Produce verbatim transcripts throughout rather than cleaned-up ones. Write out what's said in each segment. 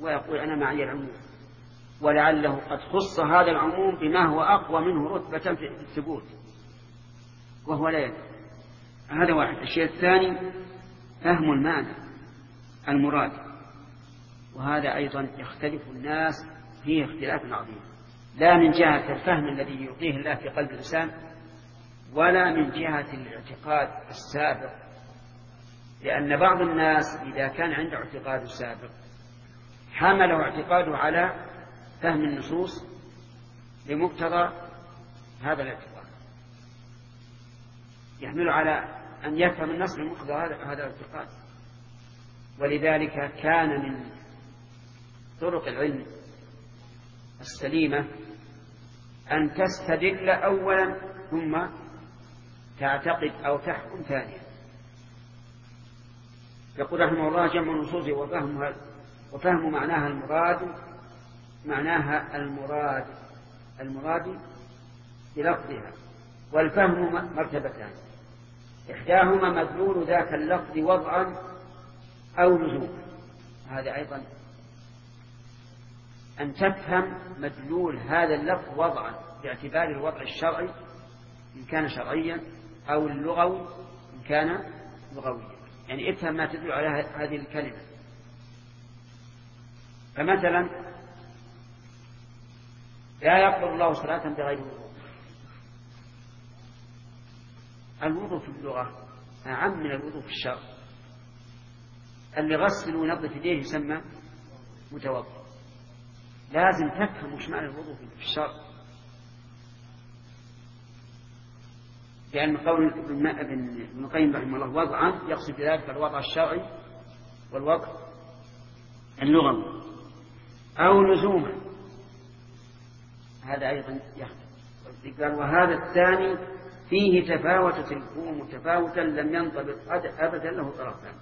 ويقول أنا معي العموم، ولعله قد خص هذا العموم بما هو أقوى منه رتبة في الثبوت وهو لا يدري. هذا واحد. الشيء الثاني فهم المعنى المراد، وهذا أيضا يختلف الناس فيه اختلاف عظيم، لا من جهة الفهم الذي يعطيه الله في قلب الإنسان ولا من جهة الاعتقاد السابق، لأن بعض الناس إذا كان عنده اعتقاد سابق حمله اعتقاده على فهم النصوص بمقتضى هذا الاعتقاد، يحمله على أن يفهم النص بمقتضى هذا الاعتقاد. ولذلك كان من طرق العلم السليمة أن تستدل أولا ثم تعتقد أو تحكم ثانيا. يقول رحمه الله جمع النصوص وفهمها وفهم معناها المراد معناها المراد المراد بلفظها، والفهم مرتبتان، إحداهما مدلول ذاك اللفظ وضعا أو لزوما. هذا أيضا أن تفهم مدلول هذا اللفظ وضعا باعتبار الوضع الشرعي إن كان شرعيا أو اللغوي إن كان لغويا، يعني افهم ما تدل على هذه الكلمة. فمثلا لا يقبل الله صلاة بغير وضوء. الوضوء في اللغة أعم من الوضوء في الشرع. اللي غسل ونظف يديه يسمى متوضئ. لازم تفهم وش معنى الوضوء في الشرع، لأن قول ابن القيم رحمه الله وضعا يقصد بذلك الوضع الشرعي والوضع اللغوي أو لزوما، هذا أيضا يختلف. قال وهذا الثاني فيه تفاوت تلكم متفاوتا لم ينطبق أبدا له طرفان.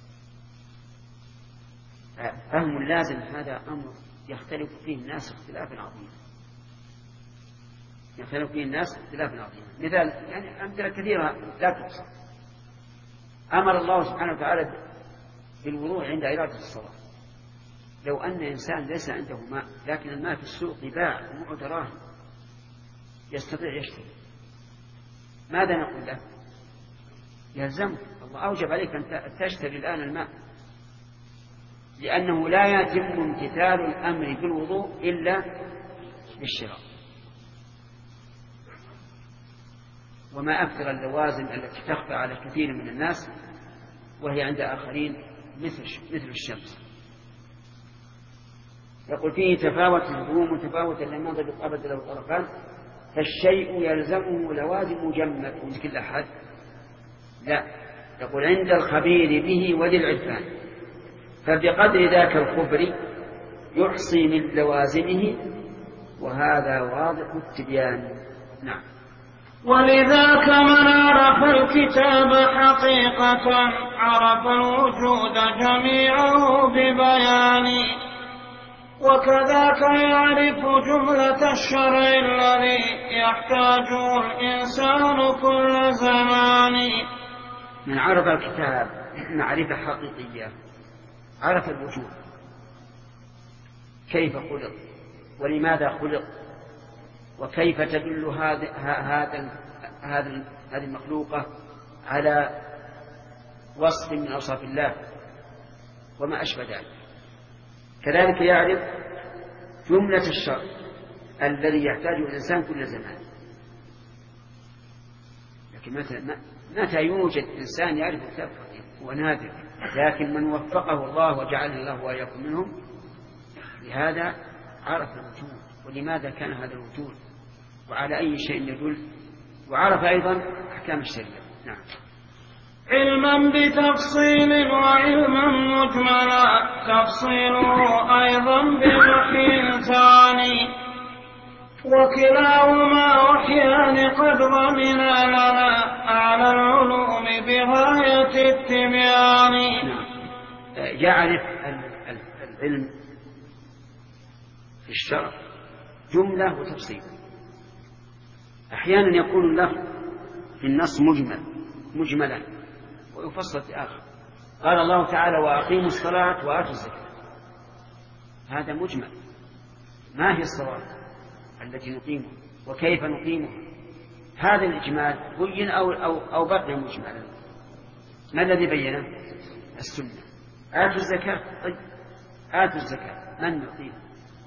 فهم لازم هذا أمر يختلف فيه الناس اختلافا عظيما، يختلف فيه الناس اختلافا عظيما. مثال يعني أمثلة كثيرة لا تحصى. أمر الله سبحانه وتعالى بالوضوء عند إرادة الصلاة. لو أن إنسان ليس عنده ماء لكن الماء في السوق يباع ومعه دراهم يستطيع يشتري، ماذا نقول له؟ يلزمك، الله أوجب عليك أن تشتري الآن الماء، لأنه لا يتم امتثال الأمر بالوضوء إلا بالشراء. وما أكثر اللوازم التي تخفى على كثير من الناس وهي عند آخرين مثل مثل الشمس. يقول فيه تفاوت الهجوم متفاوتا لم ينضبط أبدا له طرفان، فالشيء يلزمه لوازم مجمد من كل أحد. لا، يقول عند الخبير به وذي العرفان، فبقدر ذاك الخبر يحصي من لوازمه، وهذا واضح التبيان. نعم. ولذاك من عرف الكتاب حقيقة عرف الوجود جميعه ببيان، وكذاك يعرف جملة الشرع الذي يحتاجه الإنسان كل زمان. من عرف الكتاب معرفة حقيقية عرف الوجود، كيف خلق ولماذا خلق وكيف تدل هذا هذا هذه المخلوقة على وصف من أوصاف الله وما أشبه ذلك. كذلك يعرف جملة الشرع الذي يحتاجه الإنسان كل زمان. لكن مثلا متى يوجد إنسان يعرف كتاب هو نادر، لكن من وفقه الله وجعل الله وإياكم منهم لهذا عرف الوجود ولماذا كان هذا الوجود وعلى أي شيء يدل، وعرف أيضا أحكام الشريعة. نعم. علما بتفصيل وعلما مجملا تفصيله أيضا بوحي ثاني، وكلاهما وحيان قد ضمنا لنا أعلى العلوم بغاية التبيان. نعم. يعرف العلم في الشرع جملة وتفصيل. أحيانا يكون اللفظ في النص مجمل مجملا ويفصل في آخر. قال الله تعالى وأقيموا الصلاة وآتوا الزكاة، هذا مجمل، ما هي الصلاة التي نقيمها وكيف نقيمها؟ هذا الإجمال بين أو, أو, أو بقي مجملا. ما الذي بينه؟ السنة. آتوا الزكاة، طيب آتوا الزكاة من يعطيها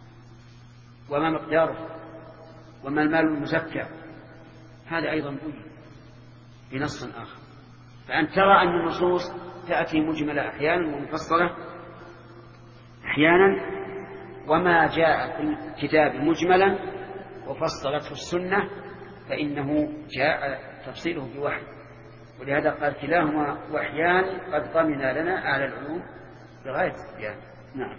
وما مقداره وما المال المزكى؟ هذا أيضا بين بنص آخر. فأن ترى أن النصوص تأتي مجملة أحيانا ومفصلة أحيانا، وما جاء في الكتاب مجملا وفصلته السنة فإنه جاء تفصيله بوحي، ولهذا قال كلاهما وحيان قد ضمن لنا أعلى العلوم بغاية البيان. نعم.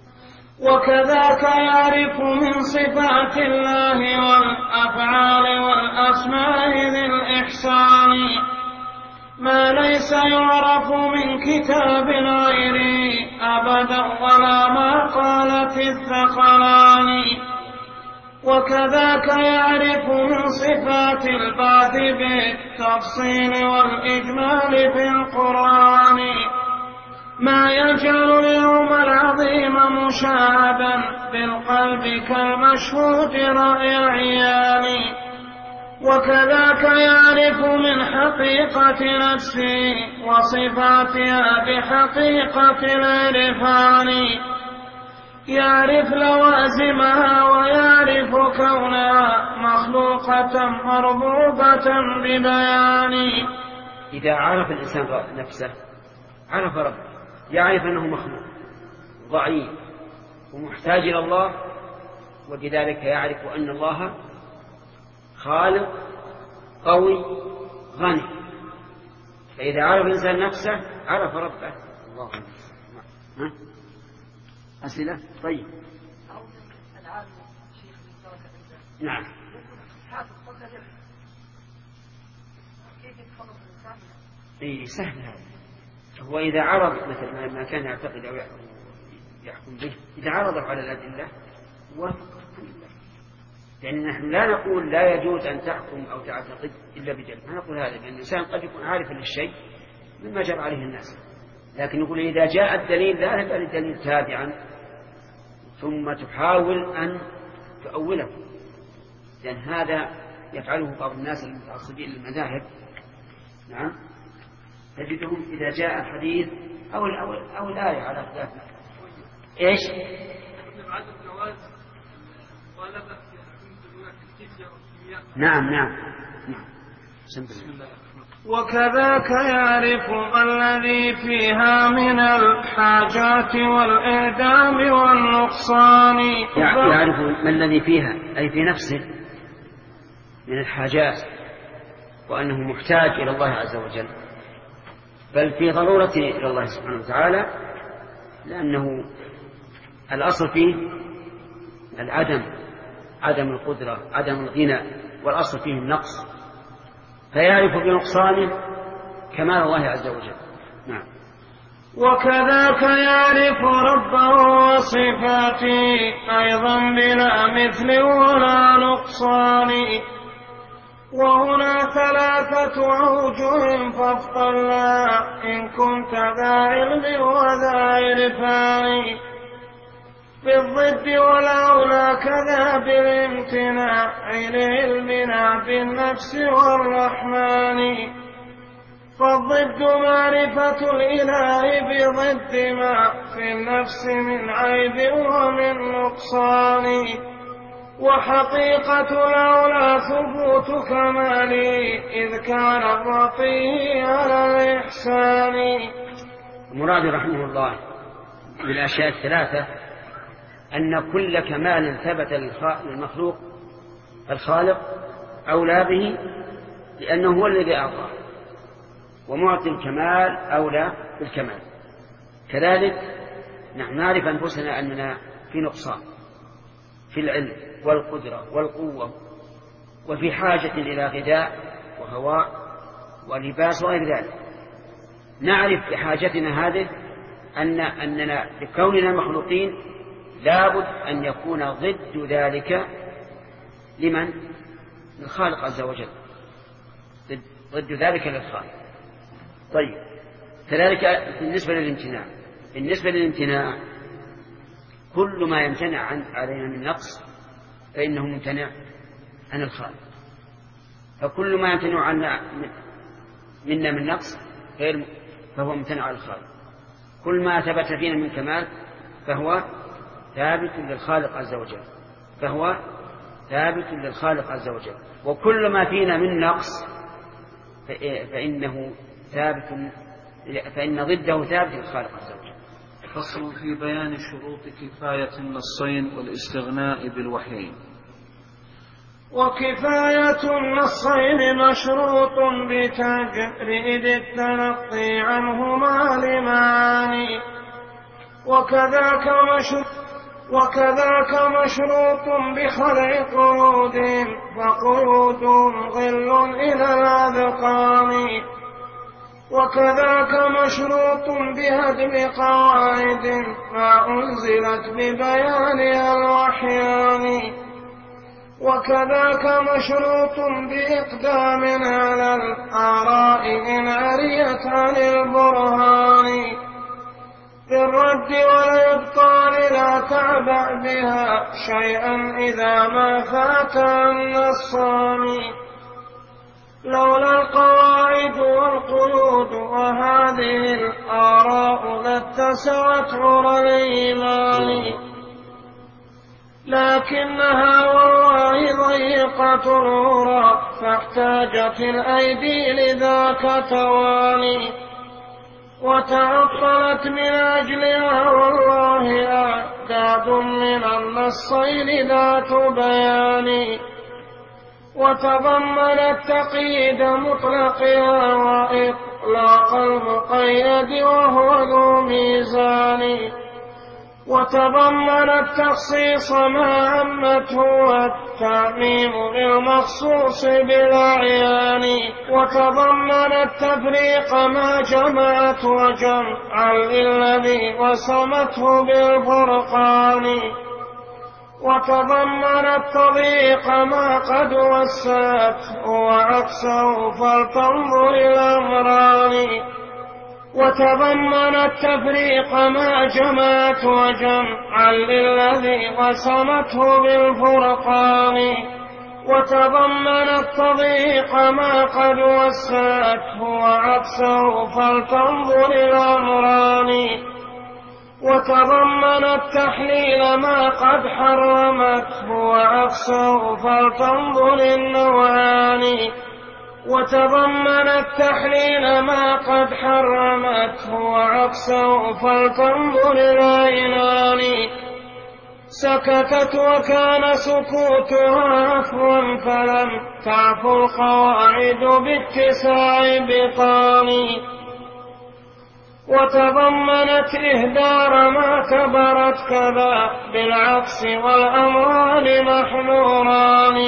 وكذاك يعرف من صفات الله والأفعال والأسماء ذي الإحسان ما ليس يعرف من كتاب غيره أبدا ولا ما قالت الثقلان. وكذاك يعرف من صفات البعث بالتفصيل والإجمال في القرآن ما يجعل اليوم العظيم مشاهدا بالقلب كالمشهود رأي العيان. وكذاك يعرف من حقيقة نفسه وصفاتها بحقيقة العرفان يعرف لوازمها ويعرف كونها مخلوقة مربوبة ببيان. إذا عرف الإنسان نفسه عرف ربه، يعرف أنه مخلوق ضعيف ومحتاج إلى الله، وبذلك يعرف أن الله خالق قوي غني. فإذا عرف الإنسان نفسه عرف ربه. الله ها؟ أسئلة؟ طيب. نعم. إيه سهل هذا. هو إذا عرض مثل ما كان يعتقد أو يحكم به، إذا عرضه على الأدلة وافق الله. لأن نحن لا نقول لا يجوز أن تحكم أو تعتقد إلا بدليل، ما نقول هذا، لأن الإنسان قد يكون عارفا للشيء مما جرى عليه الناس، لكن نقول إذا جاء الدليل لا يبقى الدليل تابعا ثم تحاول أن تؤوله، لأن هذا يفعله بعض الناس المتعصبين للمذاهب. نعم. تجدهم إذا جاء الحديث أو الأول أو الآية على خلاف إيش؟ نعم نعم نعم. وكذاك يعرف الذي فيها من الحاجات والإعدام والنقصان. يعرف ما الذي فيها أي في نفسه من الحاجات، وأنه محتاج إلى الله عز وجل، بل في ضرورة إلى الله سبحانه وتعالى، لأنه الأصل فيه العدم، عدم القدرة، عدم الغنى، والأصل فيه النقص، فيعرف بنقصانه كمال الله عز وجل. نعم. وكذاك يعرف ربه وصفاته أيضا بلا مثل ولا نقصان. وهنا ثلاثة أوجه فافضلها إن كنت ذا علم وذا عرفان. بالضد والأولى كذا بالامتناع لعلمنا بالنفس والرحمن. فالضد معرفة الإله بضد ما في النفس من عيب ومن نقصان. وحقيقة الأولى ثبوت كماله إذ كان الرقي على الإحسان. المراد رحمه الله بالأشياء الثلاثة أن كل كمال ثبت للمخلوق الخالق أولى به، لأنه هو الذي أعطاه، ومعطي الكمال أولى بالكمال. كذلك نحن نعرف أنفسنا أننا في نقصان في العلم والقدرة والقوة، وفي حاجة إلى غذاء وهواء ولباس وغير ذلك. نعرف بحاجتنا هذه أن أننا بكوننا مخلوقين لابد أن يكون ضد ذلك لمن؟ للخالق عز وجل، ضد ذلك للخالق. طيب. كذلك بالنسبة للامتناع، بالنسبة للامتناع كل ما يمتنع عن علينا من نقص فإنه ممتنع عن الخالق، فكل ما يمتنع عنا منا من نقص فهو ممتنع عن الخالق. كل ما ثبت فينا من كمال فهو ثابت للخالق عز وجل فهو ثابت للخالق عز وجل وكل ما فينا من نقص فإنه ثابت فإن ضده ثابت للخالق عز وجل. فصل في بيان شروط كفاية النصين والاستغناء بالوحيين. وكفاية النصين مشروط بتجريد التلقي عنهما لمعاني، وكذاك مشروط وكذاك مشروط بخلع قيود فقيود غل إلى الأذقان، وكذاك مشروط بهدم قواعد ما أنزلت ببيانها الوحيان، وكذاك مشروط بإقدام على الآراء إن عريت عن البرهان، بالرد والإبطال لا تعبأ بها شيئا إذا ما فات النصان، لولا القواعد والقيود وهذه الآراء لاتسعت عرى الإيمان، لكنها والله ضيقة العرى فاحتاجت الأيدي لذاك تواني، وتعطلت من أجلها والله أعداد من النصين ذات بيان، وتضمنت تقييد مطلقها وإطلاق المقيد وهو ذو ميزان، وتضمنت تخصيص ما عمته والتعميم للمخصوص بالأعيان، وتضمنت تفريق ما جمعت وجمعا للذي وصمته بالفرقان، وتضمنت تضييق ما قد وسعته وعكسه فلتنظر الأمران، وتضمنت تفريق ما جمعت وجمعا للذي وصمته بالفرقان، وتضمنت تضييق ما قد وسعته وعكسه فلتنظر الأمران، وتضمنت تحليل ما قد حرمته وعكسه فلتنظر النوعان، وتضمنت تحليل ما قد حرمته وعكسه فلتنظر العينان، سكتت وكان سكوتها عفوا فلم تعفو القواعد باتساع بطان، وتضمنت إهدار ما كبرت كذا بالعكس والأمران محذوران،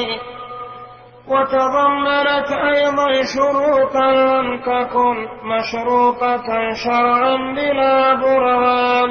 وتضمنت أيضا شروطا لم تكن مشروطة شرعا بلا برهان،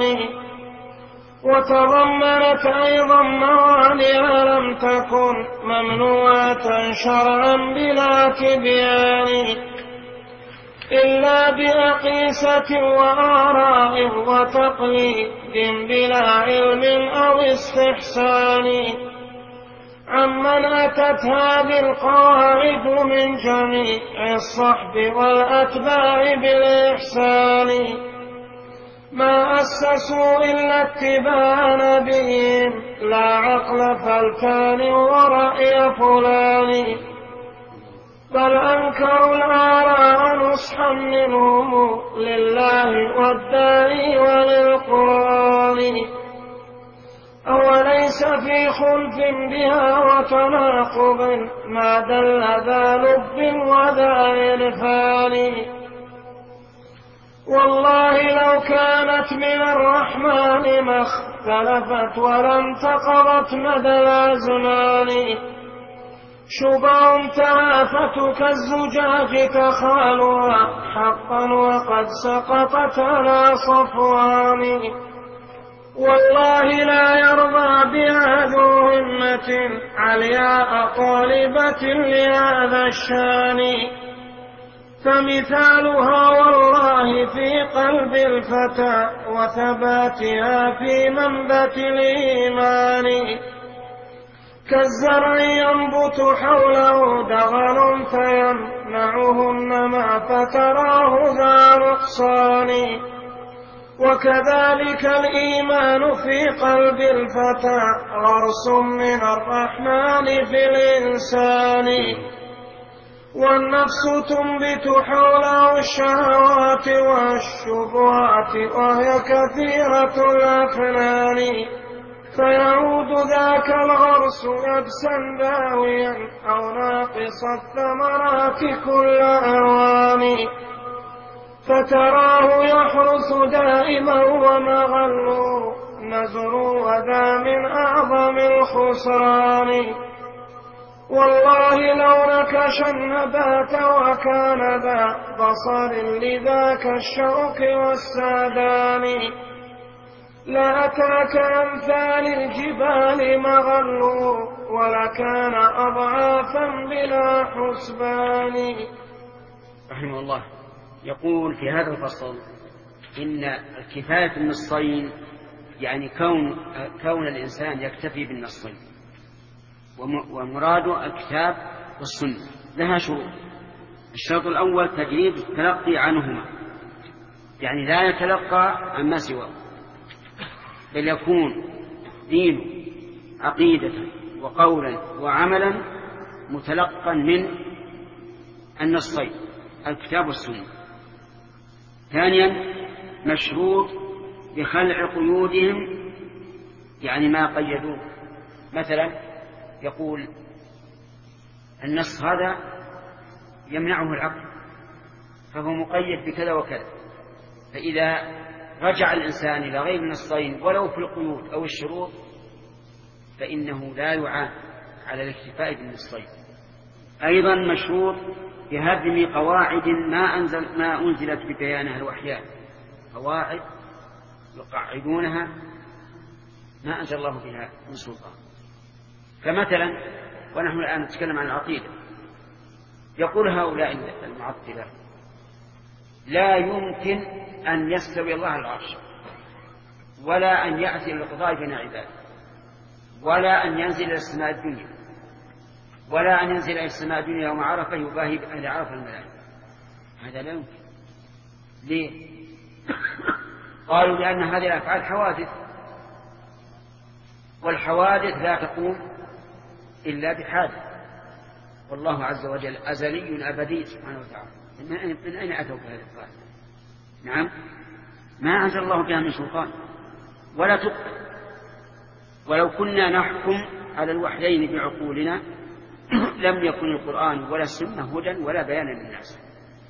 وتضمنت أيضا موانع لم تكن ممنوعة شرعا بلا تبيان، إلا بأقيسة وآراء وتقليد بلا علم أو استحسان، عمن أتت هذه القواعد من جميع الصحب والأتباع بالإحسان، ما أسسوا إلا اتباع نبيهم لا عقل فلتان ورأي فلان، بل أنكروا الآراء نصحا منهم لله والداعي وللقرآن، أوليس في خلف بها وتناقض ما دل ذا لب وذا عرفان، والله لو كانت من الرحمن ما اختلفت ولم تقضت مدى الأزمان، شبع تهافت كالزجاج تخالها حقا وقد سقطت على صفوان، والله لا يرضى بها ذو همة علياء طالبة لهذا الشان، فمثالها والله في قلب الفتى وثباتها في منبت الإيمان كالزرع ينبت حوله دغل فيمنعه النمى فتراه ذا نقصان وكذلك الإيمان في قلب الفتى غرس من الرحمن في الإنسان والنفس تنبت حوله الشهوات والشبهات وهي كثيرة الأفنان فيعود ذاك الغرس يبسا داويا أو ناقص الثمرات كل أوان فتراه يحرس دائما ومغل نزر وذا من أعظم الخسران والله لو نكش النبات وكان ذا بصر لذاك الشوك والسادان لأتاك أمثال الجبال مغل ولكان أضعافا بلا حسبان. رحمه الله يقول في هذا الفصل إن الكفاية بالنصين يعني كون, كون الإنسان يكتفي بالنصين ومراد الكتاب والسنة لها شروط. الشرط الأول تجريد التلقي عنهما يعني لا يتلقى عما سواه بل يكون دينه عقيدة وقولا وعملا متلقا من النصين الكتاب والسنة. ثانيا مشروط بخلع قيودهم يعني ما قيدوه مثلا يقول النص هذا يمنعه العقل فهو مقيد بكذا وكذا فإذا رجع الإنسان إلى غير النصين ولو في القيود أو الشروط فإنه لا يعان على الاكتفاء بالنصين. أيضا مشروط بهدم قواعد ما, أنزل ما أنزلت ببيانها الوحيان قواعد يقعدونها ما أنزل الله بها من سلطان. فمثلا ونحن الآن نتكلم عن العقيدة يقول هؤلاء المعطلة لا يمكن أن يستوي الله على العرش ولا أن يأتي القضاء بين عباده ولا أن ينزل إلى السماء الدنيا ولا أن ينزل إلى السماء الدنيا يوم عرفة يباهي بأهل عرفة الملائكة. هذا لا يمكن. ليه؟ قالوا لأن هذه الأفعال حوادث والحوادث لا تقوم إلا بحادث والله عز وجل أزلي أبدي سبحانه وتعالى. من أين أتوا بهذه القاعدة؟ نعم ما أنزل الله بها من سلطان ولا تقبل. ولو كنا نحكم على الوحيين بعقولنا لم يكن القرآن ولا السنة هدى ولا بيانا للناس.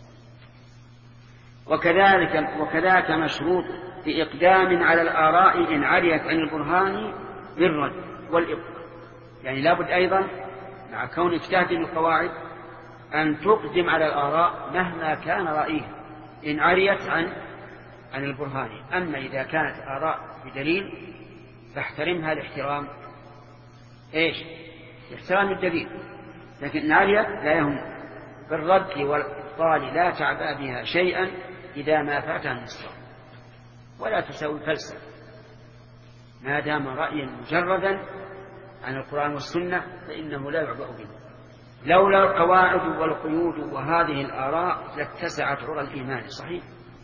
وكذلك وكذلك مشروط بإقدام على الآراء إن عريت عن البرهان بالرد والإبطال يعني لابد أيضا مع كون اجتهاد القواعد أن تقدم على الآراء مهما كان رأيه إن عريت عن عن البرهان. أما إذا كانت آراء بدليل فاحترمها لاحترام إيش؟ احترام الدليل. لكن إن عريت لا يهم بالرد والإبطال لا تعبأ بها شيئا إذا ما فاتها النصر ولا تساوي فلسفة ما دام رأيا مجردا عن القرآن والسنة فإنه لا يعبأ به. لولا القواعد والقيود وهذه الآراء لاتسعت عرى الإيمان. صحيح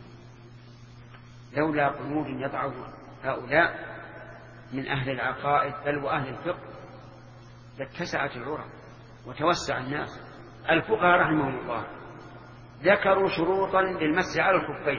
لولا قيود يضعه هؤلاء من أهل العقائد بل وأهل الفقه لاتسعت العرى وتوسع الناس. الفقهاء رحمهم الله ذكروا شروطا للمسح على الخفين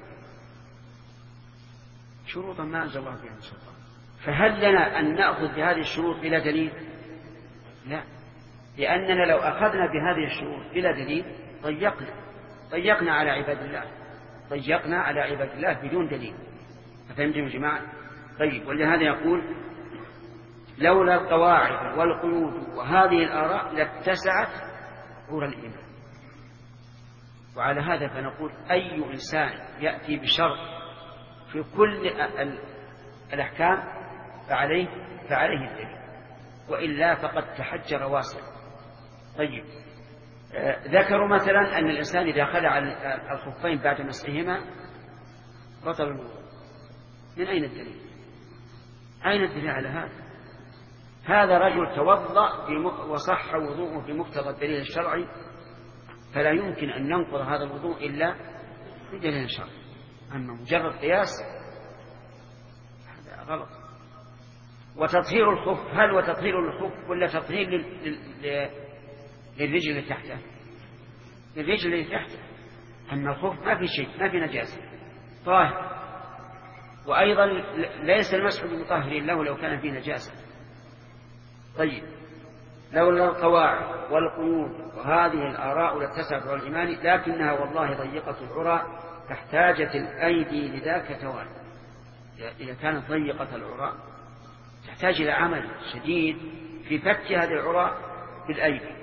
شروطا ما أنزل الله بها من سلطان فهل لنا أن نأخذ بهذه الشروط بلا دليل؟ لا لأننا لو أخذنا بهذه الشروط بلا دليل ضيقنا ضيقنا على عباد الله ضيقنا على عباد الله بدون دليل. فهمتم يا جماعة؟ طيب ولهذا يقول لولا القواعد والقيود وهذه الآراء لاتسعت عرى الإيمان. وعلى هذا فنقول أي إنسان يأتي بشرط في كل الأحكام فعليه فعليه الدليل وإلا فقد تحجر واسع. طيب ذكروا مثلا أن الإنسان إذا خلع الخفين بعد مسحهما بطل الوضوء. من أين الدليل؟ أين الدليل على هذا؟ هذا رجل توضأ وصح وضوءه بمقتضى الدليل الشرعي، فلا يمكن أن ننقض هذا الوضوء إلا بدليل شرعي. أما مجرد قياس هذا غلط. وتطهير الخف، هل هو تطهير الخف ولا تطهير للرجل اللي تحته؟ للرجل اللي تحته. أما الخف ما في شيء، ما في نجاسة، طاهر. وأيضا ليس المسح بمطهر له لو كان فيه نجاسة. طيب، لولا القواعد والقيود وهذه الآراء لاتسعت على الإيمان، لكنها والله ضيقة العرى فاحتاجت الأيدي لذاك توالي. إذا كانت ضيقة العرى تحتاج إلى عمل شديد في فك هذه العرى بالأيدي.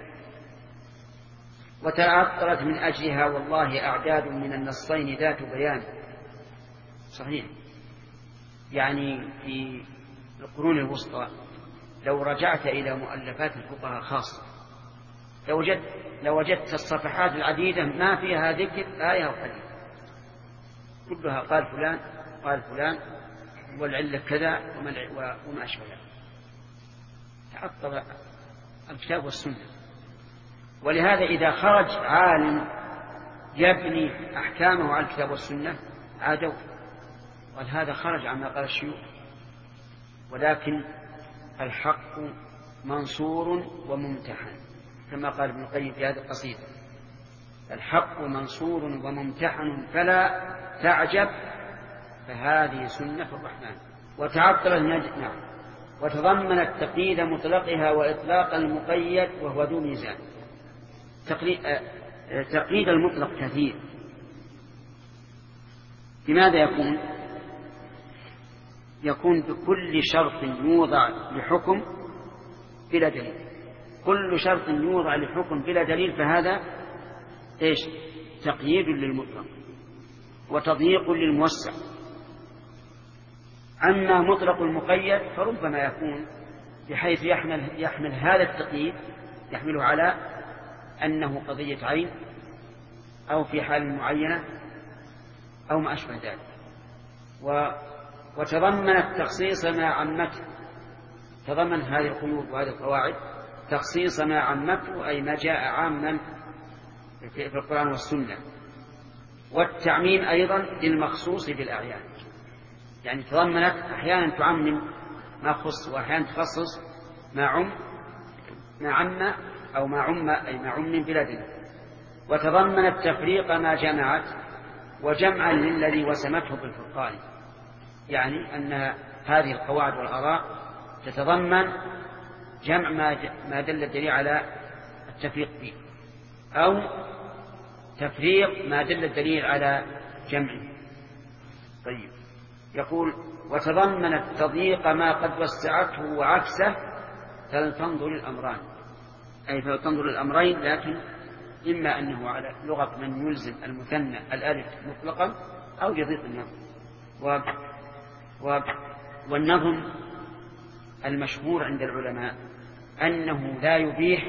وتعطلت من أجلها والله أعداد من النصين ذات بيان. صحيح، يعني في القرون الوسطى لو رجعت إلى مؤلفات الفقهاء خاصة لو وجدت, لو وجدت الصفحات العديدة ما فيها ذكر آية أو حديث، كلها قال فلان قال فلان والعلة كذا وما أشبه ذلك. تعطل الكتاب والسنة. ولهذا إذا خرج عالم يبني أحكامه على الكتاب والسنة عادوا، قال هذا خرج عما قال الشيوخ. ولكن الحق منصور وممتحن كما قال ابن القيم في هذه القصيدة: الحق منصور وممتحن فلا تعجب فهذه سنة الرحمن. وتعطل النجم نعم. وتضمنت تقييد مطلقها وإطلاق المقيد وهو ذو ميزان. تقييد المطلق كثير. لماذا يكون؟ يكون بكل شرط يوضع لحكم بلا دليل. كل شرط يوضع لحكم بلا دليل فهذا إيش؟ تقييد للمطلق وتضييق للموسع. أما مطلق المقيد فربما يكون بحيث يحمل, يحمل هذا التقييد يحمله على أنه قضية عين أو في حال معينة أو ما أشبه ذلك. و وتضمنت تخصيص ما عمته. تضمن هذه القيود وهذه القواعد تخصيص ما عمته أي ما جاء عاما في القرآن والسنة، والتعميم أيضا للمخصوص بالأعيان. يعني تضمنت أحيانا تعمم ما خص وأحيانا تخصص ما عم ما عم أو ما عم أي ما عم بلا دليل. وتضمنت تفريق ما جمعت وجمعا للذي وسمته بالفرقان. يعني أن هذه القواعد والآراء تتضمن جمع ما دل الدليل على التفريق فيه أو تفريق ما دل الدليل على جمعه. طيب، يقول: وتضمنت تضييق ما قد وسعته وعكسه فلتنظر الأمران. أي فلتنظر الأمرين، لكن إما أنه على لغة من يلزم المثنى الألف مطلقا أو يضيق النظم. و... و... والنظم المشهور عند العلماء أنه لا يبيح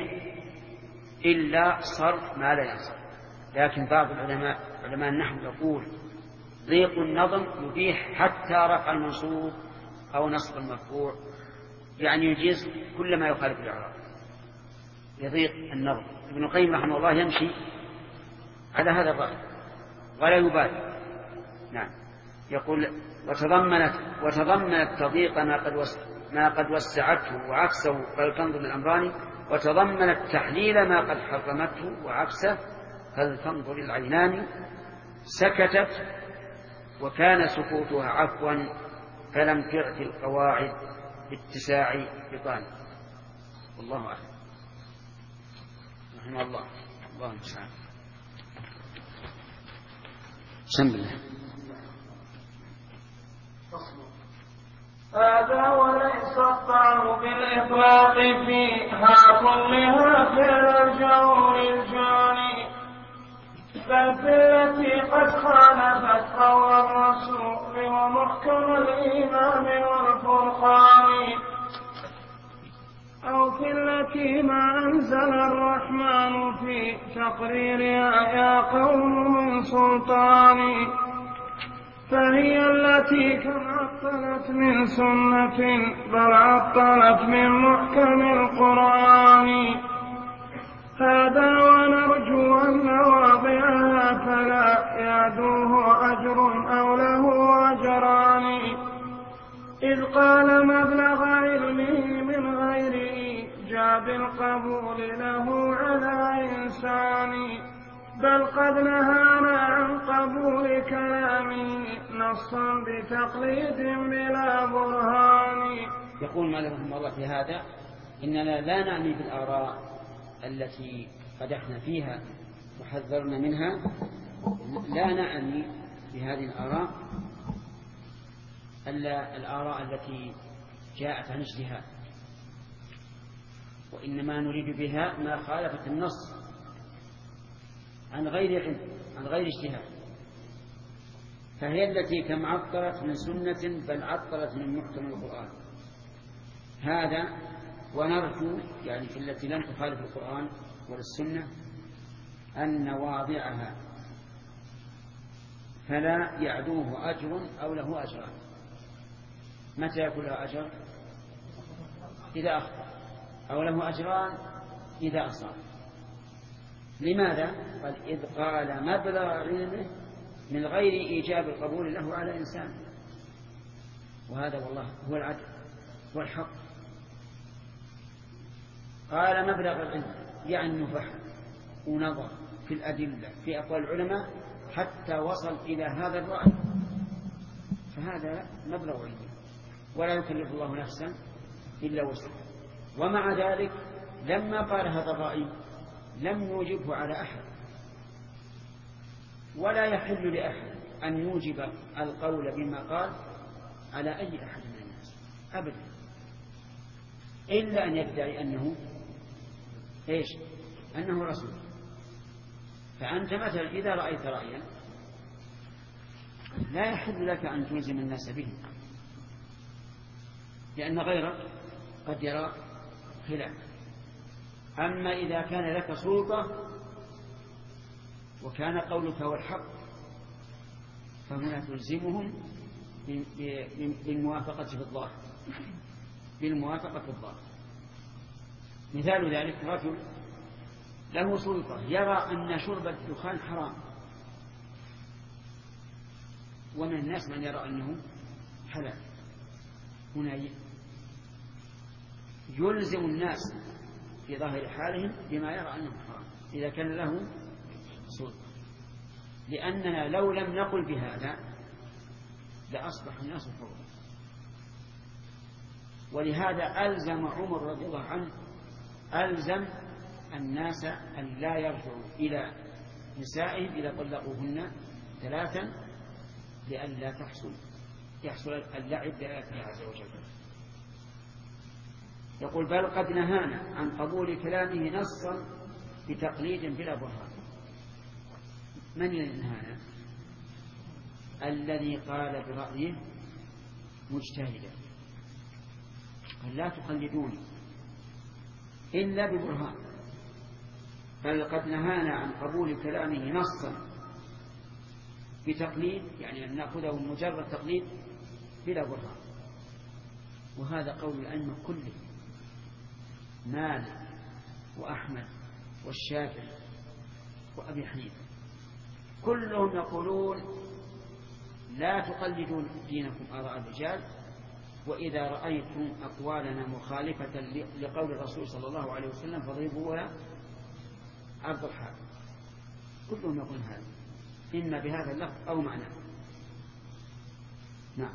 إلا صرف ما لا ينصرف. لكن بعض العلماء علماء النحو يقول ضيق النظم يبيح حتى رفع المنصوب أو نصب المرفوع، يعني يجيز كل ما يخالف الإعراب يضيق النظم. ابن القيم رحمه الله يمشي على هذا الرأي ولا يبالي. نعم، يقول: وتضمنت وتضمنت تضييق ما قد ما قد وسعته وعكسه فلتنظر الأمران، وتضمنت تحليل ما قد حرمته وعكسه فلتنظر العينان. سكتت وكان سكوتها عفوا فلم تعت القواعد باتساع بطان. والله أعلم. رحمه الله. الله المستعان. بسم الله. هذا وليس الطعن بالإطلاق فيها كلها فعل الجور الجاني، بل في التي قد خالفت قول الرسول ومحكم الإمام والفرقان، أو في التي تحكيم أنزل الرحمن في تقريرها يا قوم من سلطان، فهي التي كم عطلت من سنة بل عطلت من محكم القرآن. هذا ونرجو أن واضعها فلا يعدوه أجر أو له أجران، إذ قال مبلغ علمه من غير إيجاب القبول له على إنسان، بل قد نهانا عن قبول كلامه نصا بتقليد بلا برهان. يقول مالك رحمه الله في هذا: إننا لا نعني بالآراء التي قدحنا فيها وحذرنا منها، لا نعني بهذه الآراء ألا الآراء التي جاءت عن اجتهاد، وإنما نريد بها ما خالفت النص عن غير علم عن غير اجتهاد، فهي التي كم عطلت من سنة بل عطلت من محكم القرآن. هذا ونرجو يعني في التي لم تخالف القرآن ولا السنة أن واضعها فلا يعدوه أجر أو له أجران. متى يكون له أجر؟ إذا أخطأ، أو له أجران إذا أصاب. لماذا؟ قال: إذ قال مبلغ علمه من غير إيجاب القبول له على إنسان. وهذا والله هو العدل والحق. قال مبلغ العلم يعني فهم ونظر في الأدلة في أقوال العلماء حتى وصل إلى هذا الرأي، فهذا مبلغ علم، ولا يكلف الله نفسا إلا وسعها. ومع ذلك لما قال هذا الرأي لم يوجبه على أحد، ولا يحل لأحد أن يوجب القول بما قال على أي أحد من الناس أبدا، إلا أن يدعي أنه إيش؟ أنه رسول. فأنت مثلا إذا رأيت رأيا لا يحل لك أن تلزم الناس به، لأن غيرك قد يرى خلاف. أما إذا كان لك سلطة وكان قولك هو الحق فهنا تلزمهم بالموافقة في الظاهر بالموافقة في الظاهر. مثال ذلك: رجل له سلطة يرى أن شرب الدخان حرام، ومن الناس من يرى أنه حلال، هنا يلزم الناس في ظاهر حالهم بما يرى أنه حرام إذا كان له سلطة، لأننا لو لم نقل بهذا لأصبح الناس فوضى. ولهذا ألزم عمر رضي الله عنه ألزم الناس أن لا يرجعوا إلى نسائهم إذا طلقوهن ثلاثا لئلا تحصل يحصل اللعب بآيات الله عز وجل. يقول: بل قد نهانا عن قبول كلامه نصا بتقليد بلا برهان. من الذي نهانا؟ الذي قال برأيه مجتهدا، قال: لا تقلدوني إلا ببرهان. بل قد نهانا عن قبول كلامه نصا بتقليد، يعني أن نأخذه مجرد تقليد بلا برهان. وهذا قول الأئمة كله، مالك وأحمد والشافعي وأبي حنيفة، كلهم يقولون: لا تقلدوا دينكم آراء الرجال، وإذا رأيتم أقوالنا مخالفة لقول الرسول صلى الله عليه وسلم فضربوها عرض الحال. كلهم يقول هذا إما بهذا اللفظ أو معناه. نعم.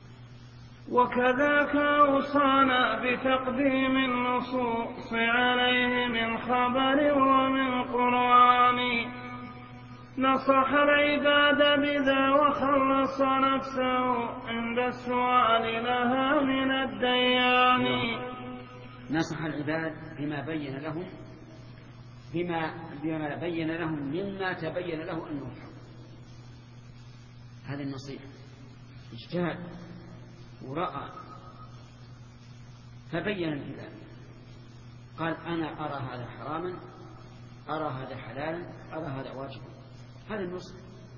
وكذاك أوصانا بتقديم النصوص عليه من خبر ومن قرآن، نصح العباد بذا وخلص نفسه عند السؤال لها من الديان. نصح العباد بما بين لهم بما, بما بين لهم مما تبين له أنه الحق. هذه النصيحة. اجتهد ورأى فبين الكتاب، قال أنا أرى هذا حراما، أرى هذا حلالا، أرى هذا واجبا. هذا النصح،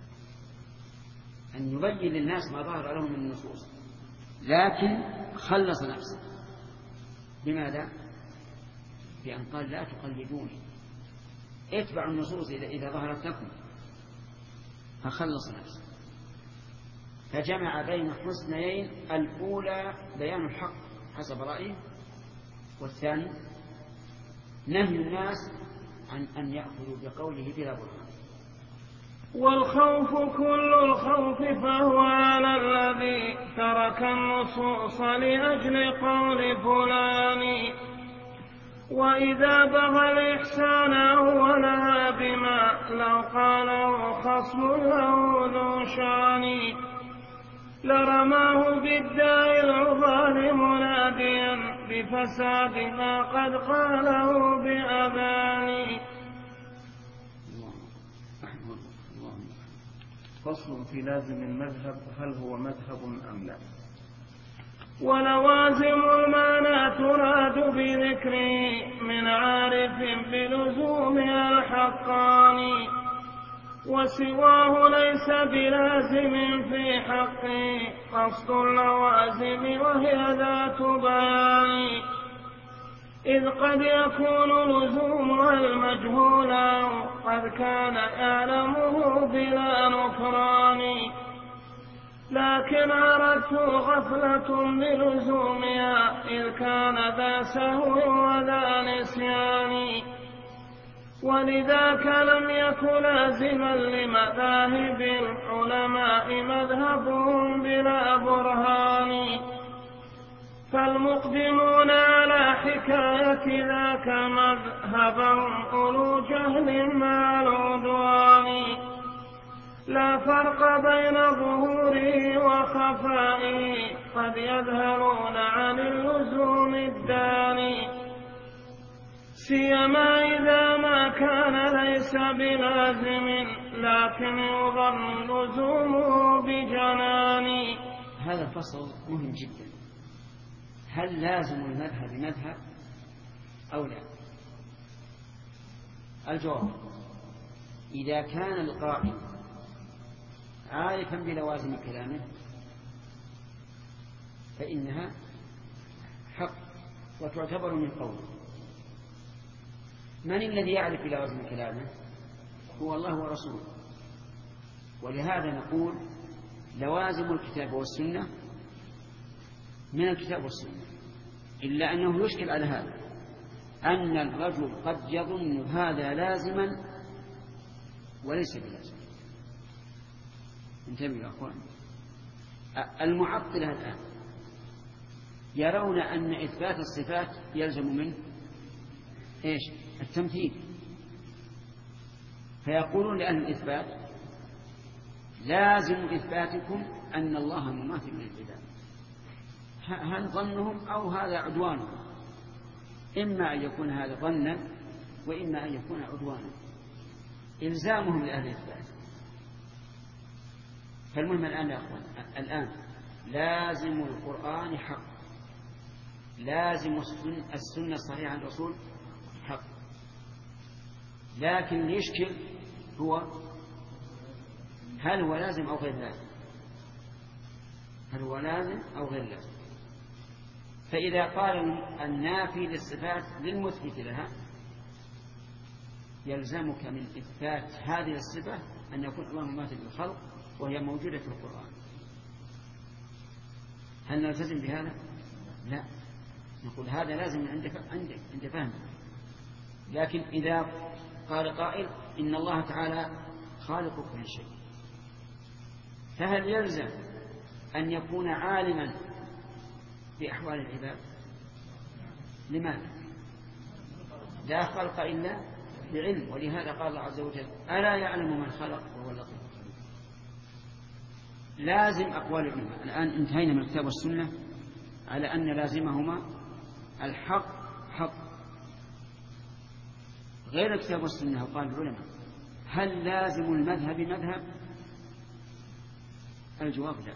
أن يبين للناس ما ظهر لهم من النصوص، لكن خلص نفسه. بماذا؟ بأن قال لا تقلدوني، اتبعوا النصوص إذا ظهرت لكم، فخلص نفسه. فجمع بين حسنيين: الأولى بيان الحق حسب رأيه، والثاني نهي الناس عن أن يأخذوا بقوله بلا برهان. والخوف كل الخوف فهو على الذي ترك النصوص لأجل قول فلان، وإذا بغى الإحسان أولها بما لو قاله خصم له ذو شان، لرماه بالداء العظال مناديا بفساد ما قد قاله بأباني. فصل في لازم المذهب، هل هو مذهب أم لا؟ ولوازم المعنى تراد بذكره من عارف بلزومها الحقاني، وسواه ليس بلازم في حقه قصد اللوازم وهي ذات بيان، إذ قد يكون لزومها المجهولا قد كان يعلمه بلا نكران، لكن عرته غفلة بلزومها إذ كان ذا سهو وذا نسيان، ولذاك لم يكن لازما لمذاهب العلماء مذهبهم بلا برهان، فالمقدمون على حكاية ذاك مذهبهم أولو جهل مع العدوان، لا فرق بين ظهوره وخفائه قد يذهلون عن اللزوم الداني، سيما إذا ما كان ليس بلازم لكن يظن لزومه بجنان. هذا الفصل مهم جدا. هل لازم المذهب مذهب أو لا؟ الجواب: إذا كان القائل عارفا بلوازم كلامه فإنها حق وتعتبر من قوله. من الذي يعرف بلوازم كلامه؟ هو الله ورسوله. ولهذا نقول لوازم الكتاب والسنة من الكتاب والسنة، إلا أنه يشكل على هذا أن الرجل قد يظن هذا لازما وليس بلازم. انتبهوا يا أخوان، المعطلة الآن يرون أن إثبات الصفات يلزم منه إيش؟ التمثيل، فيقولون لأهل الإثبات لازم إثباتكم أن الله مماثل للعباد. هل ظنهم أو هذا عدوانهم؟ إما أن يكون هذا ظنا وإما أن يكون عدوانا، إلزامهم لأهل الإثبات. فالمهم الآن يا أخوان، الآن لازم القرآن حق، لازم السنة الصحيحة عن الرسول حق، لكن يشكل هو هل هو لازم أو غير لازم؟ هل هو لازم أو غير لازم؟ فإذا قال النافي للصفات للمثبت لها يلزمك من إثبات هذه الصفة أن يكون الله مماثل للخلق وهي موجودة في القرآن. هل نلتزم بهذا؟ لا، نقول هذا لازم عندك عندك عند فهم. لكن إذا قال قائل إن الله تعالى خالق كل شيء، فهل يلزم أن يكون عالما بأحوال العباد؟ لماذا؟ لا خلق إلا بعلم، ولهذا قال الله عز وجل ألا يعلم من خلق وهو اللطيف. لازم أقوال العلماء. الآن انتهينا من الكتاب والسنة على أن لازمهما الحق حق. غير الكتاب والسنة قال العلماء هل لازم المذهب مذهب؟ الجواب لا،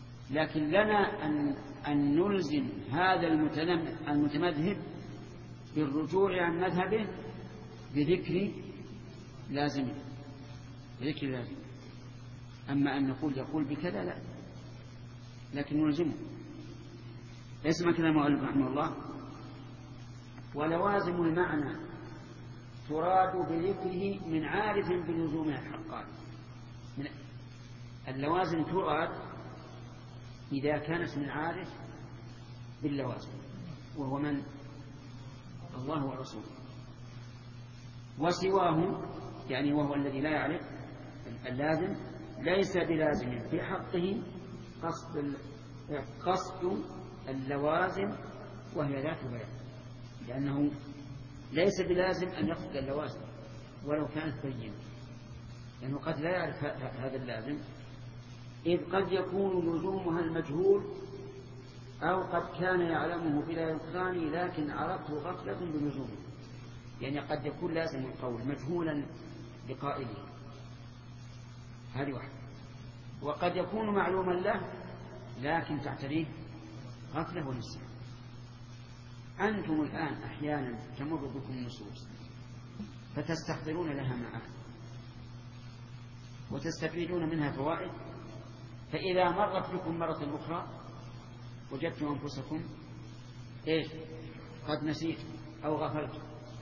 لكن لنا أن, أن نلزم هذا المتمذهب بالرجوع عن مذهبه بذكر لازم بذكر لازم. أما أن نقول يقول بكذا لا، لكن نلزمه. اسمع كلام المؤلف رحمه الله: ولوازم المعنى تراد بذكره من عارف بلزومها حقا. من اللوازم تراد إذا كانت من عارف باللوازم، وهو من؟ الله ورسوله. وسواه يعني وهو الذي لا يعرف اللازم ليس بلازم في حقه قصد قصد اللوازم وهي ذات بيان، لأنه ليس بلازم أن يقصد اللوازم ولو كانت بينة، لأنه قد لا يعرف هذا اللازم، إذ قد يكون لزومها المجهول أو قد كان يعلمه بلا يقران لكن عرفته غفلة بلزومه. يعني قد يكون لازم القول مجهولا لقائله، هذه واحدة. وقد يكون معلوما له لكن تعتريه غفلة ونسيان. أنتم الآن أحيانا تمر بكم النصوص فتستحضرون لها معاني وتستفيدون منها فوائد، فإذا مرت بكم مرة أخرى وجدتم أنفسكم إيش؟ قد نسيتم أو غفلتم.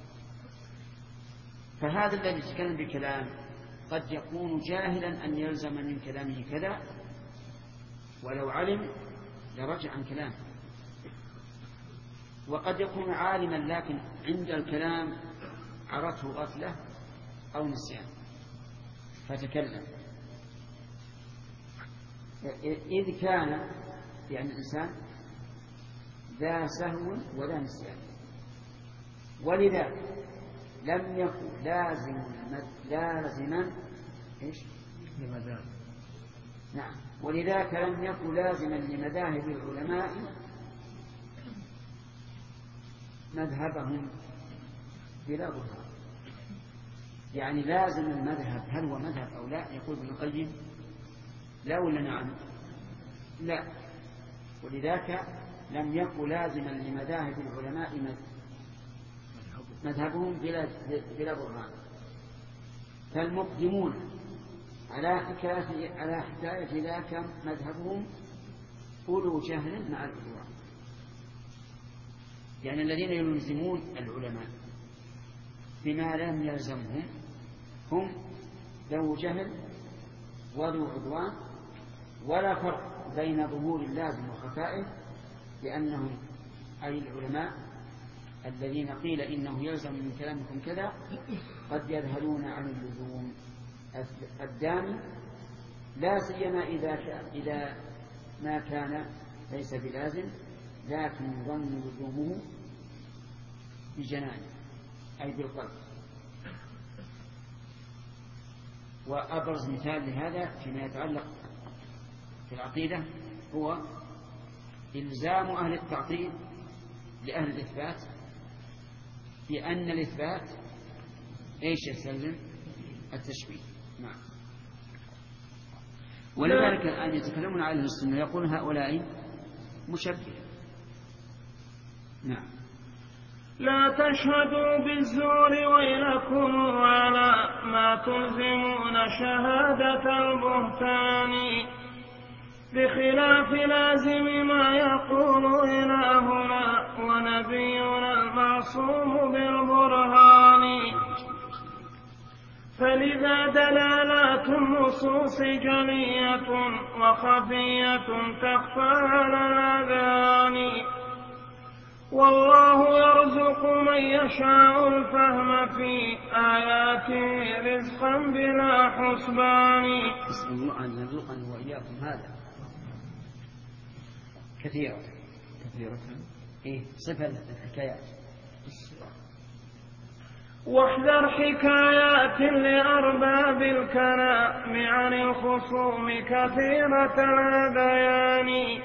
فهذا الذي يتكلم بكلام قد يكون جاهلا أن يلزم من كلامه كذا، ولو علم لرجع عن كلامه. وقد يكون عالما لكن عند الكلام عرته غفلة أو نسيان فتكلم. إذ كان يعني الإنسان ذا سهو ولا نسيان، ولذا لم يكن لازم لازما إيش؟ لمذاهب. نعم، ولذاك لم يكن لازما لمذاهب العلماء مذهبهم بلا برهان. يعني لازم المذهب هل هو مذهب أو لا؟ يقول ابن القيم لا ولا نعم؟ لا. ولذاك لم يكن لازما لمذاهب العلماء مذهبهم بلا, بلا برهان. فالمقدمون على حكاية على حكاية ذاك مذهبهم أولو جهل مع العلماء. يعني الذين يلزمون العلماء بما لم يلزمهم هم ذو جهل وذو عدوان، ولا فرق بين ظهور اللازم وخفائه، لأنهم أي العلماء الذين قيل إنه يلزم من كلامكم كذا قد يذهلون عن اللزوم الدامي، لا سيما إذا إذا ما كان ليس بلازم لكن ظن لزومه بجنان أي بالقلب. وأبرز مثال لهذا فيما يتعلق في العقيدة هو إلزام أهل التعطيل لأهل الإثبات بأن الإثبات إيش يستلزم؟ التشبيه. نعم. ولذلك الآن يتكلمون على السنة يقول هؤلاء مشبه. نعم. لا تشهدوا بالزور ويلكم على ما تلزمون شهادة البهتان، بخلاف لازم ما يقول إلهنا ونبينا المعصوم بالبرهان. فلذا دلالات النصوص جلية وخفية تخفى على الأذهان، والله يرزق من يشاء الفهم في آياته رزقا بلا حسبان. نسأل الله أن يرزقنا وإياكم هذا كثيرة كثيرة إيه صفة الحكايات. واحذر حكايات لأرباب الكلام عن الخصوم كثيرة الهذيان.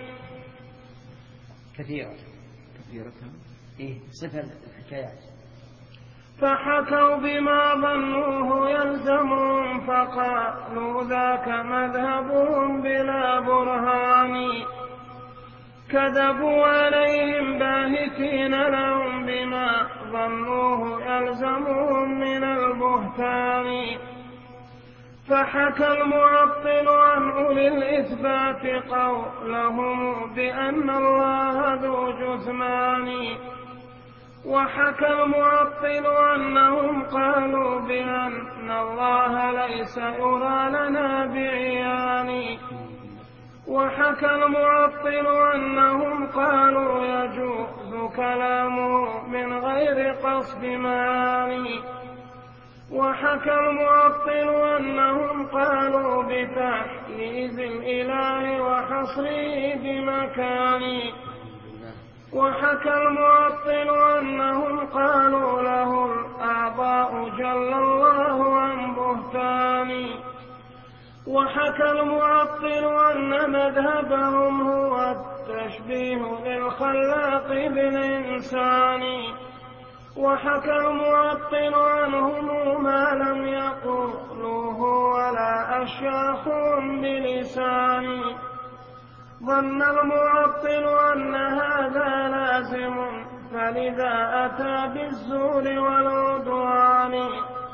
كثيرة كثيرة إيه صفة الحكايات. فحكوا بما ظنوه يلزمهم فقالوا ذاك مذهبهم بلا برهان، كذبوا عليهم باهتين لهم بما ظنوه يلزمهم من البهتان. فحكى المعطل عن أولي الإثبات قولهم بأن الله ذو جثمان. وحكى المعطل أنهم قالوا بأن الله ليس يرى لنا بعيان. وحكى المعطل أنهم قالوا يجوز كلامه من غير قصد معاني. وحكى المعطل أنهم قالوا بتحييز الإله وحصره بمكان. وحكى المعطل أنهم قالوا له الأعضاء جل الله عن بهتان. وحكى المعطل أن مذهبهم هو التشبيه للخلاق بالإنسان. وحكى المعطل عنهم ما لم يقولوه ولا أشياخهم بلسان. ظن المعطل أن هذا لازم فلذا أتى بالزور والعدوان.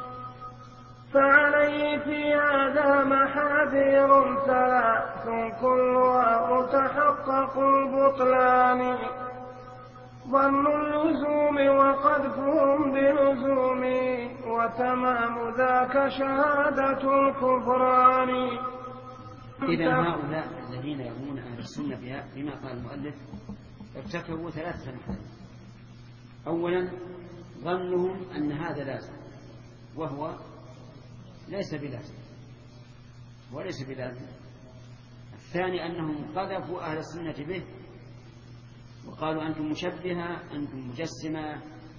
فعليه في هذا محاذير ثلاث كلها متحقق البطلان. ظن اللزوم وقذفهم بلزوم وتمام ذاك شهادة الكفران. إذا هؤلاء الذين يرون أهل السنة بما قال المؤلف ارتكبوا ثلاثة محاذير. أولا ظنهم أن هذا لازم وهو ليس بلازم وليس بلازم. الثاني أنهم قذفوا أهل السنة به وقالوا أنتم مشبهة أنتم مجسمة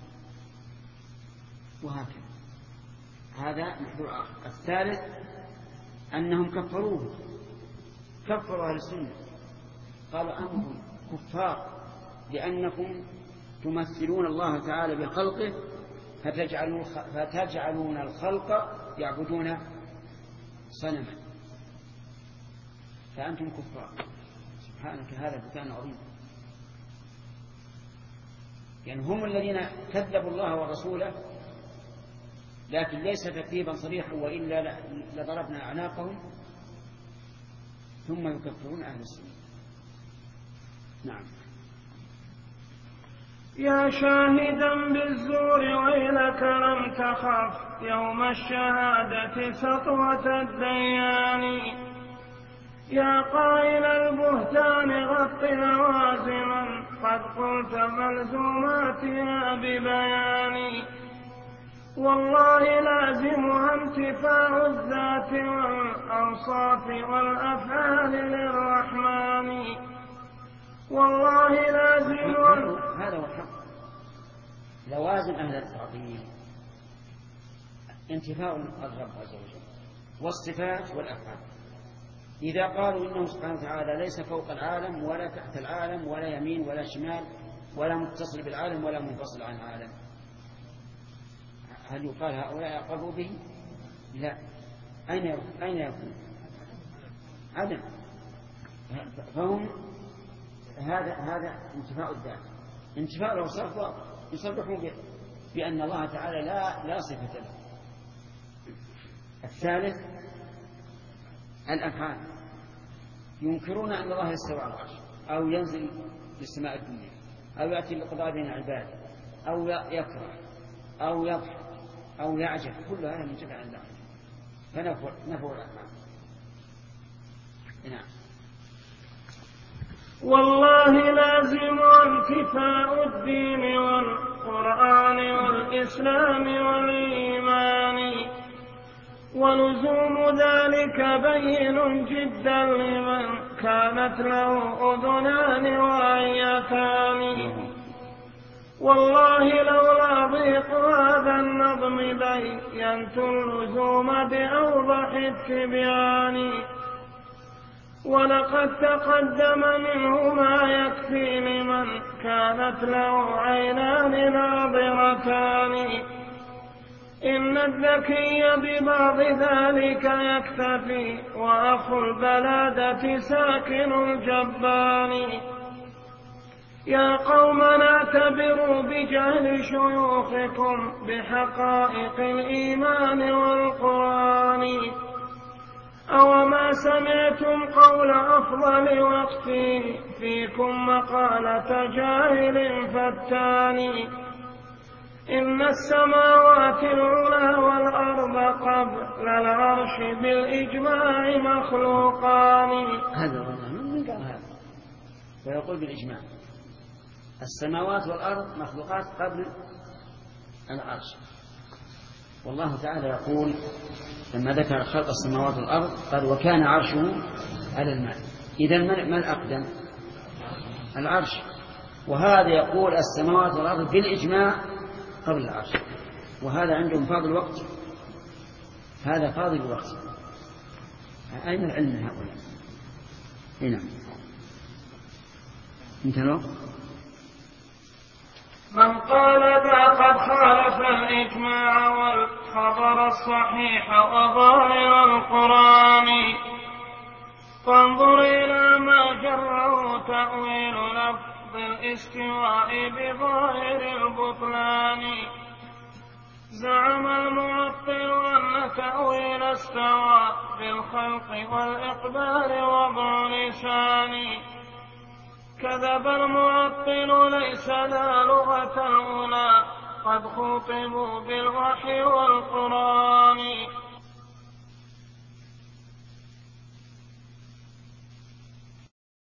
وهكذا. هذا محذور آخر. الثالث أنهم كفروه كفروا أهل السنة قالوا أنتم كفار لأنكم تمثلون الله تعالى بخلقه فتجعلون, فتجعلون الخلق يعبدون صنما فأنتم كفار. سبحانك هذا بهتان عظيم. يعني هم الذين كذبوا الله ورسوله لكن ليس تكذيبا صريحا وإلا لضربنا أعناقهم ثم يكفرون أهل السنة. نعم. يا شاهدا بالزور ويلك لم تخف يوم الشهادة سطوة الديان. يا قائل البهتان غط لوازما قد قلت ملزوماتها ببيان. والله لازمها انتفاع الذات والأوصاف والأفعال للرحمن. والله لازمها هذا هو الحق. لوازم أهل التعظيم انتفاع الرب عز وجل والصفات والأفعال. إذا قالوا إنه سبحانه وتعالى ليس فوق العالم ولا تحت العالم ولا يمين ولا شمال ولا متصل بالعالم ولا منفصل عن العالم هل يقال هؤلاء أقروا به؟ لا. أين أين يكون؟ عدم. فهم هذا هذا انتفاء الذات. انتفاء الأوصاف يصرحون بأن الله تعالى لا لا صفة له. الثالث الأفعال ينكرون أن الله يستوى على العرش أو ينزل في السماء الدنيا أو يأتي لقضاء بين العباد أو يكره أو يضحك أو يعجب. كل هذا منتفع عن الله فنفوا الأفعال. نعم. والله لازم انتفاء الدين والقرآن والإسلام والإيمان. ولزوم ذلك بين جدا لمن كانت له أذنان وعيتان. والله لولا ضيق هذا النظم بينت اللزوم بأوضح التبيان. ولقد تقدم منه ما يكفي لمن كانت له عينان ناظرتان. إن الذكي ببعض ذلك يكتفي وأخو البلادة ساكن الجبان. يا قومنا اعتبروا بجهل شيوخكم بحقائق الإيمان والقرآن. أوما سمعتم قول أفضل وقت فيكم مقالة جاهل فتان. إن السماوات العلى والأرض قبل العرش بالإجماع مخلوقان. هذا والله من قال هذا ويقول بالإجماع السماوات والأرض مخلوقات قبل العرش. والله تعالى يقول لما ذكر خلق السماوات والأرض قال وكان عرشه على الماء. إذن من الأقدم؟ العرش. وهذا يقول السماوات والأرض بالإجماع قبل العرش، وهذا عندهم فاضل الوقت. هذا فاضل الوقت. أين العلم هؤلاء؟ هنا مثل من قال ذا قد خالف الإجماع والخبر الصحيح وظاهر القرآن. فانظر إلى ما جره تأويل لفظ الاستواء بظاهر البطلان. زعم المعطل أن تأويل استوى بالخلق والإقبال وضع لسان. كذب المعطل ليس لا لغة الأولى قد خطبوا بالوحي والقرآن.